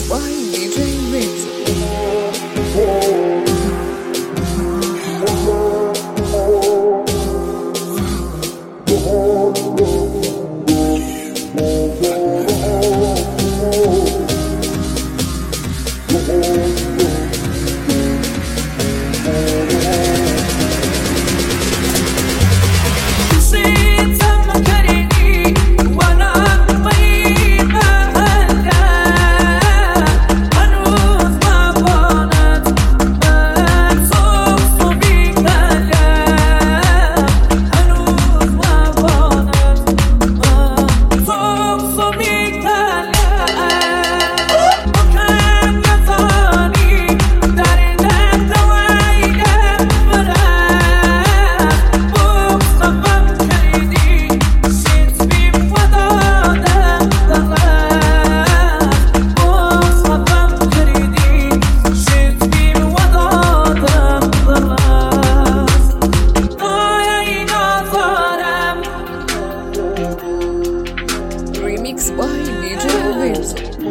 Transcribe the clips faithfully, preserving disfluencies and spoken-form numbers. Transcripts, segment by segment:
by D J Mix. Remix by D J Waves.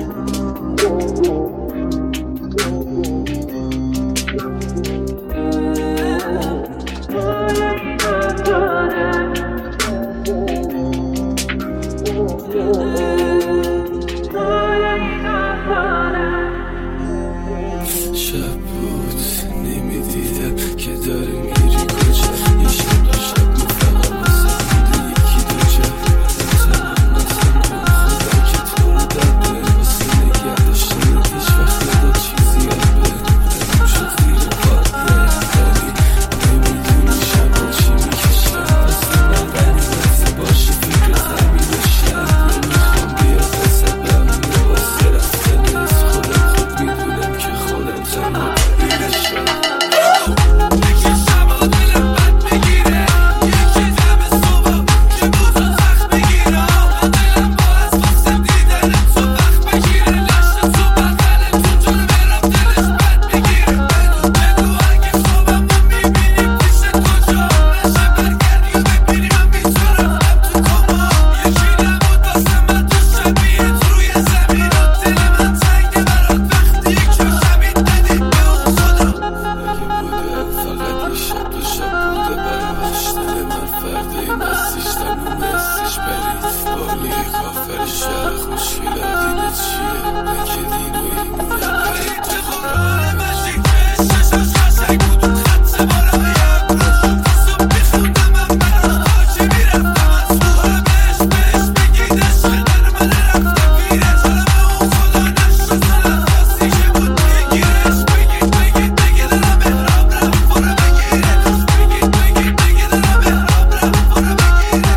شب بود نمیدیدم که داری میری کجا، یه شب دو شب بود فقط واسه دیده یکی دو جا. تنم نتن کن خدا که تو رو در بره واسه نگه داشتن هیچ وقت نداد چیزی هم بره. دلم شد زیر پاد بهتری نمیدونی شبا چی میکشم، واسه من بری واسه باشی فکر زمین و شهر. نمیخوام بیا بسبم یا واسه رفتن نیست، خودم خوب میدونم که خودم تنها بگیرشم. یکی شبا دلم بد بگیره، یکی دم صبح که بوزا زخم بگیره. و دلم باز واسه دیدن تو وقت بگیره، لشت تو بدنه تو جون برم دلش بد بگیره. بگو بگو اگه خوابم رو میبینی پیش کجا، نشه برگردی و ببینی من بیتونم تو کما. یکی نبود واسه من تو شبیهت روی زمین و دل من تنگه برات وقتی که زمین دادی به اون خدا. اگه بوده فقط یه شب دو شب بوده براش، دل من فرده این دستیش تموم استیش برید بالی کافر شهر خوشگل دینه چیه بکه دین و ایمونه برید چه خورای مشید بهشش از قشنگ بود اون خط بالایم روشون تصاب بیخوندم من برا حاجی میرفتم از روها بهش بهش بگید عشق در من رفته پیره جلم اون خدا نشه زنم خواستی که بود بگیرش. بگید بگید بگید دلم احرام رفت برو بگیرش. بگید بگید بگید دلم احرام رفت برو بگیرش.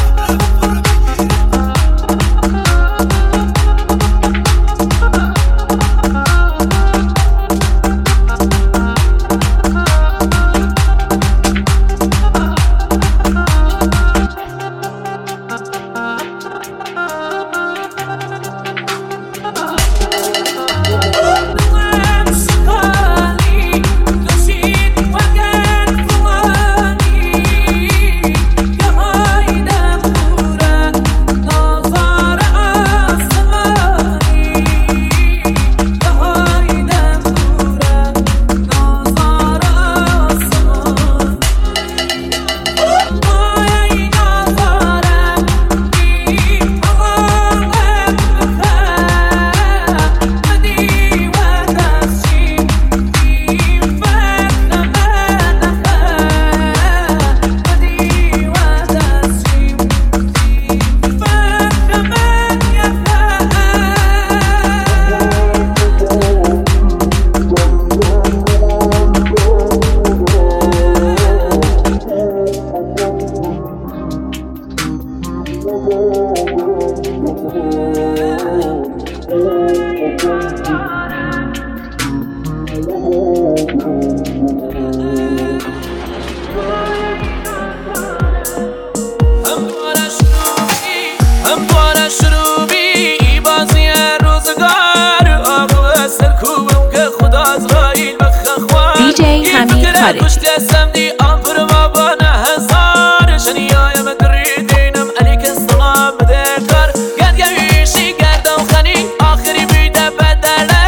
دی جی حمید خارجی. سلام بدر کار گرد گویشی گردم خنی آخری بیده بدرده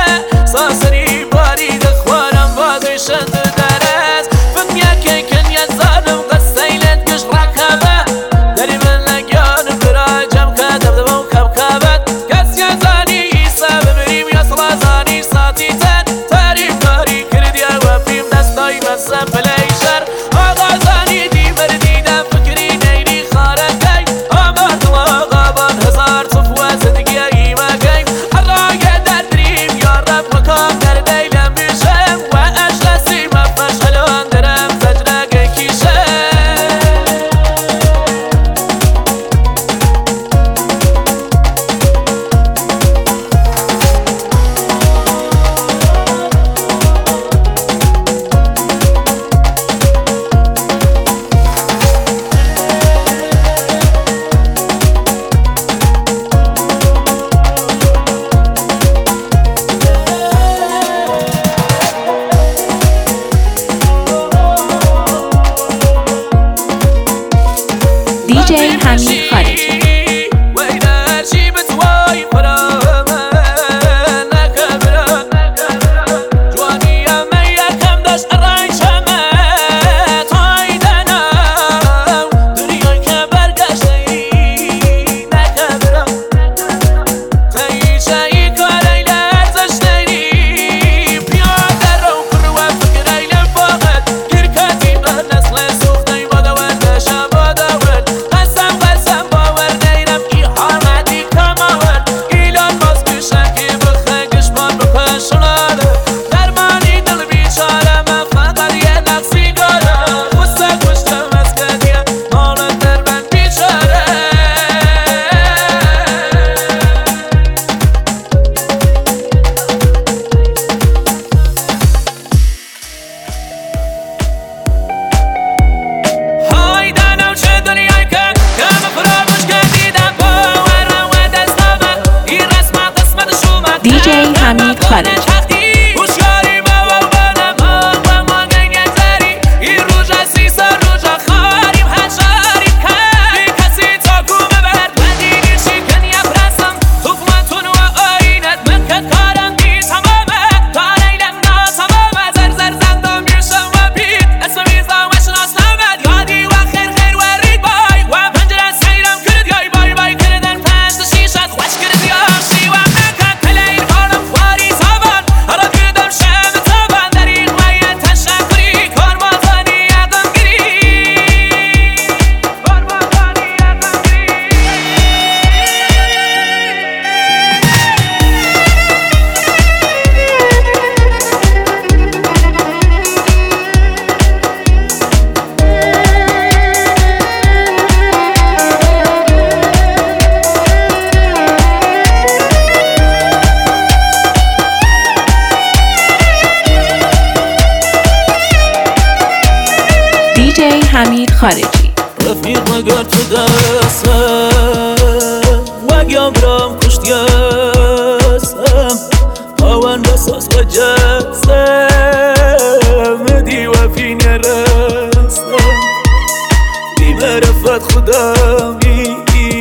دیجی حمید خارجی. دیجی حمید خارجی. دیجی حمید خارجی. رفیق مگر تو دستم وگم برام کشتیستم هاون بساس و جستم دی وفی نرستم بی معرفت خداوی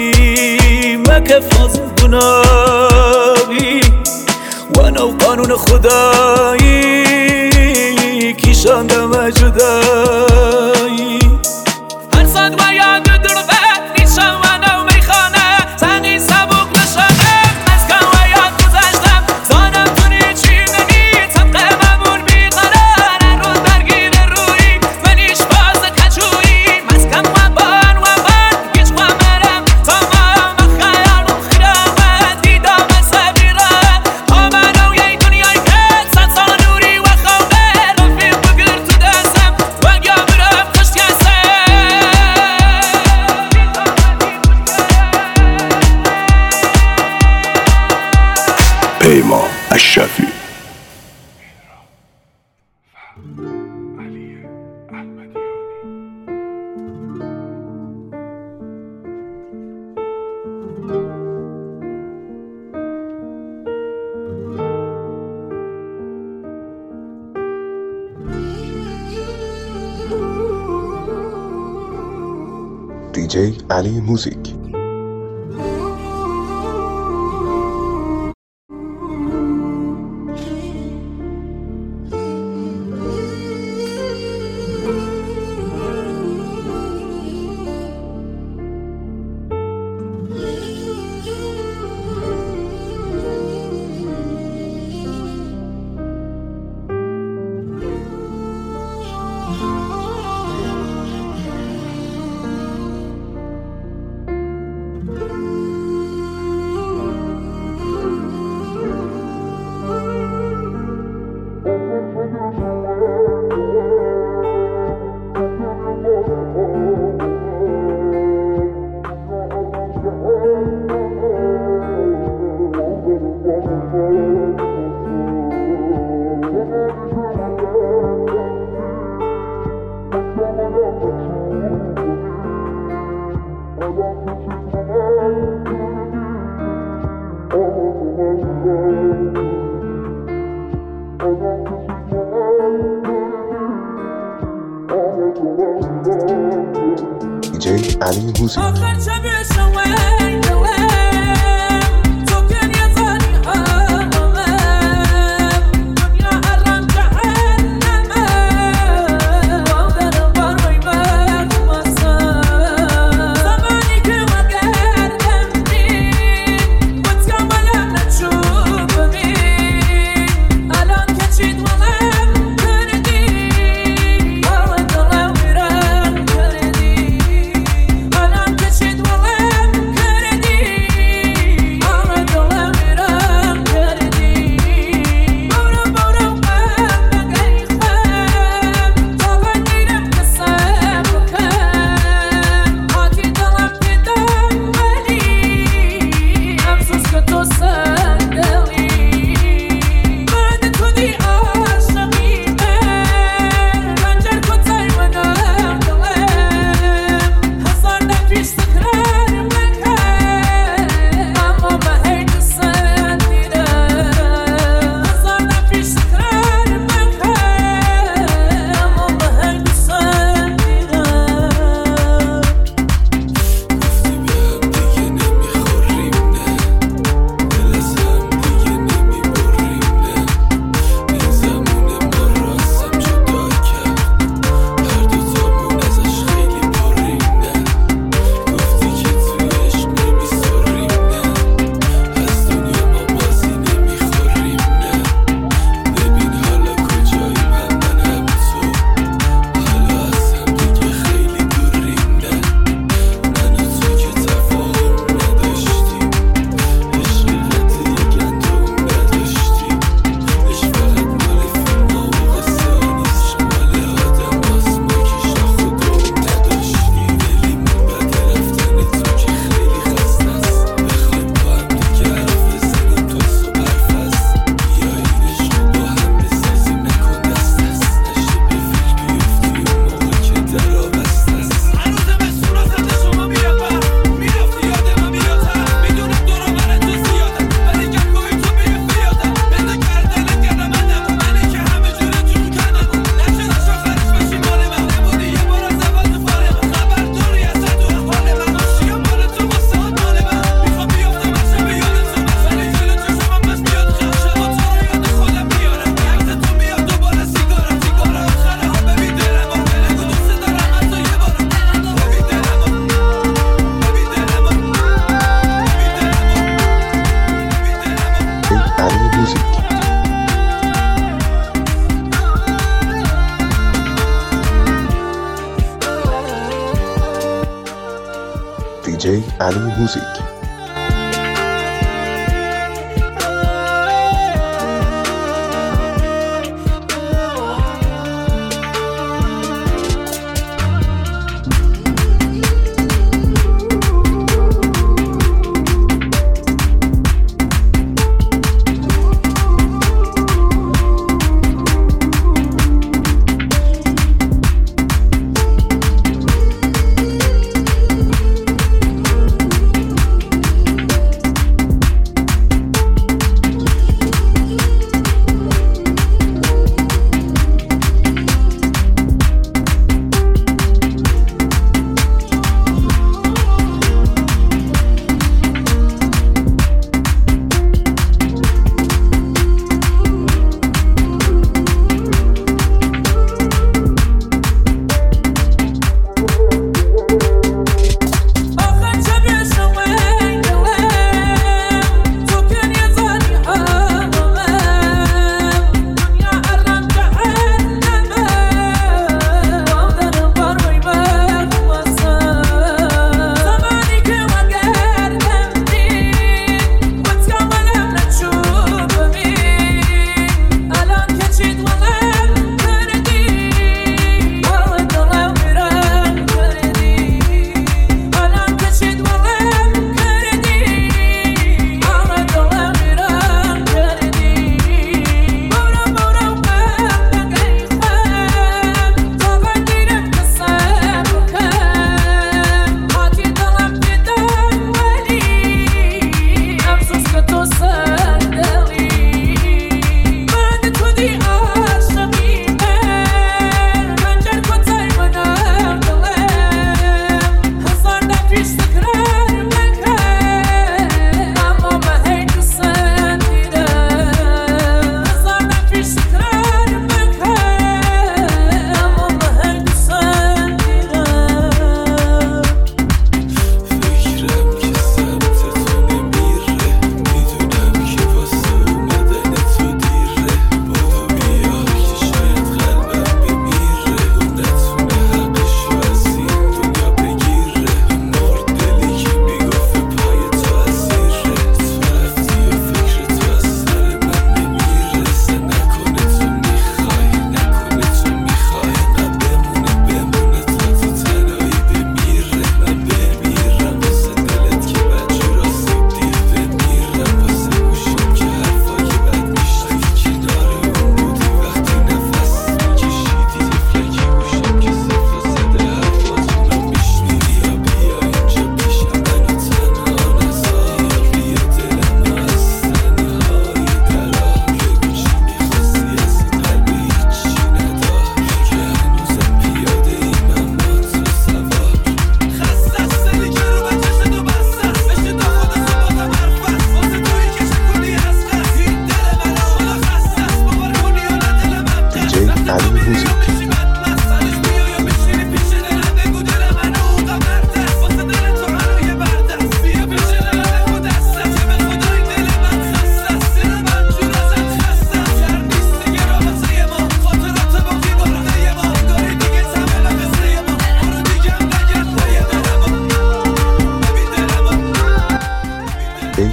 مکف نظم گناهی و نو قانون خدایی کیشاندم جدایی هر صد و یاد دربت نیشم و نو میخانه زنی سبک نشانه از کن و یاد گذشتم زانم تونی چی منی طبق ممون بیقرار هر روز درگیر روی منیش باز کچوری مسکن و بان و بان گیچ و مرم تمام خیال و خیرامت دیدام سبیرم ها منو یه دنیای که صد سال نوری و خوبه رفیق بگر تو دستم و یا برم کشت کسم پیمان اشرفی. دیجی علی موزیک. دیجی علی موزیک. دیجی علی موزیک.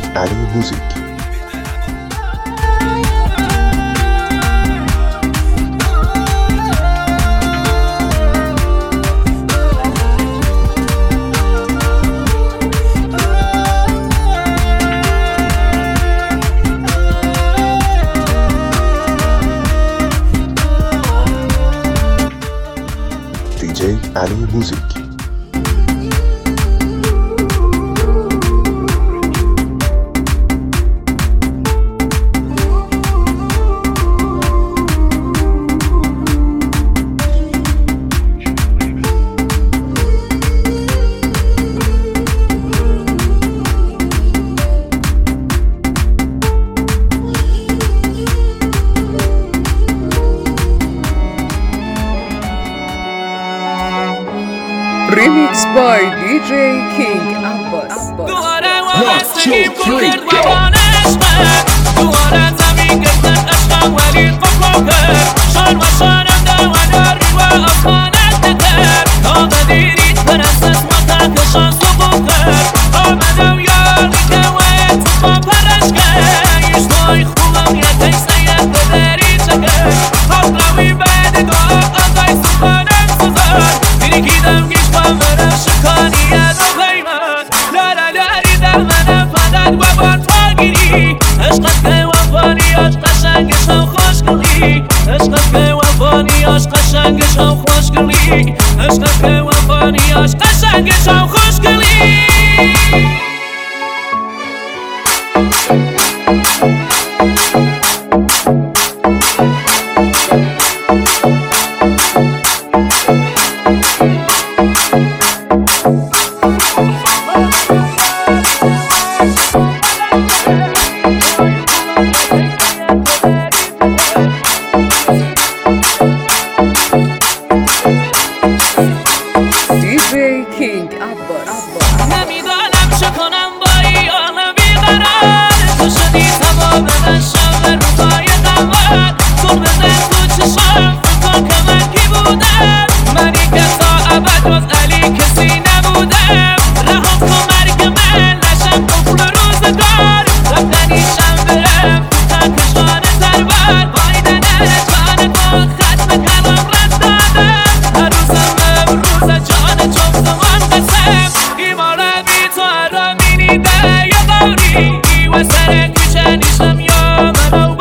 Ali Music. دی جی Ali Music. Remix by دی جی King Abbas. دوباره وابستگیم کن کرد و بانشمه دوباره زمین گفتن عشقم ولی قفل کرد شان و شانم دواناری و افغانت نتر تا قدیریت پرستس متکشان سقوط کرد آمدم یاری که و اتفا پرش کرد ایشتای خوبم یکی سید بدری چکر خود روی بعد دعا آقای سخانم سزار میریکیدم گیش با مرم شکانیت و پیمان لالا لاری در منم فدد و بار تاگیری عشقت که وفانیاش قشنگش هم خوشگلی عشقت که وفانیاش قشنگش هم خوشگلی عشقت که وفانیاش قشنگش هم خوشگلی دی جی King Abbas. نمیدانم چه کنم با ایان بیقرار تو شدی تمام من شب روزای قمر تو بزن تو چشم فکر که من کی بودم منی که تا ابد جز علی کسی نبودم رها کن مرگ من نشم قفل روزگار رفتنیشم برم تو تکشان سربر پایدن جان کن ختم کلام رد دادم هر روزم امروز جان چون زمان قسم ایمانم بی تو هر را مینیده یا باری و سر کوچه نیشم یا منو